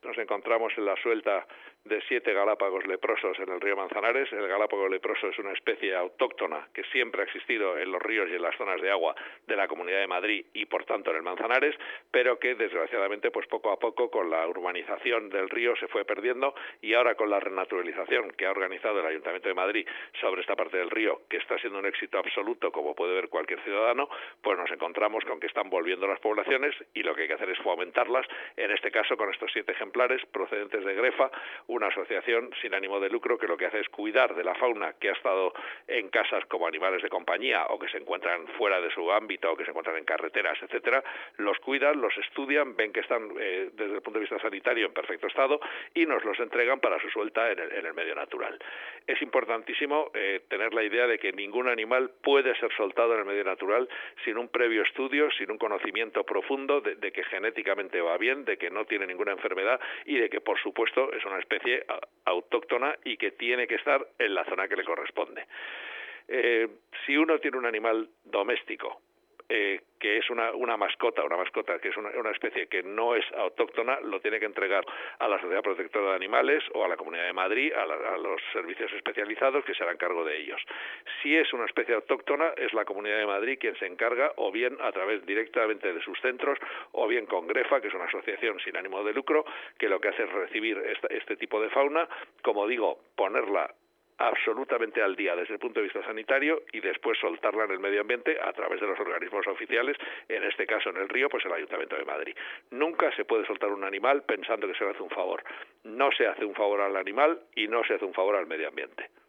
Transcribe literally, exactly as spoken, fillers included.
nos encontramos en la suelta de siete galápagos leprosos en el río Manzanares. El galápago leproso es una especie autóctona que siempre ha existido en los ríos y en las zonas de agua de la Comunidad de Madrid y por tanto en el Manzanares, pero que desgraciadamente pues poco a poco con la urbanización del río se fue perdiendo, y ahora con la renaturalización que ha organizado el Ayuntamiento de Madrid sobre esta parte del río, que está siendo un éxito absoluto, como puede ver cualquier ciudadano, pues nos encontramos con que están volviendo las poblaciones y lo que hay que hacer es fomentarlas, en este caso con estos siete ejemplares procedentes de Grefa, una asociación sin ánimo de lucro que lo que hace es cuidar de la fauna que ha estado en casas como animales de compañía o que se encuentran fuera de su ámbito o que se encuentran en carreteras, etcétera. Los cuidan, los estudian, ven que están eh, desde el punto de vista sanitario en perfecto estado y nos los entregan para su suelta en el, en el medio natural. Es importantísimo eh, tener la idea de que ningún animal puede ser soltado en el medio natural sin un previo estudio, sin un conocimiento profundo de, de que genéticamente va bien, de que no tiene ninguna enfermedad y de que, por supuesto, es una especie autóctona y que tiene que estar en la zona que le corresponde. Eh, si uno tiene un animal doméstico, eh, que es una, una mascota, una mascota que es una, una especie que no es autóctona, lo tiene que entregar a la Sociedad Protectora de Animales o a la Comunidad de Madrid, a, la, a los servicios especializados que se harán cargo de ellos. Si es una especie autóctona, es la Comunidad de Madrid quien se encarga, o bien a través directamente de sus centros, o bien con Grefa, que es una asociación sin ánimo de lucro, que lo que hace es recibir esta, este tipo de fauna, como digo, ponerla absolutamente al día desde el punto de vista sanitario y después soltarla en el medio ambiente a través de los organismos oficiales, en este caso en el río, pues el Ayuntamiento de Madrid. Nunca se puede soltar un animal pensando que se le hace un favor. No se hace un favor al animal y no se hace un favor al medio ambiente.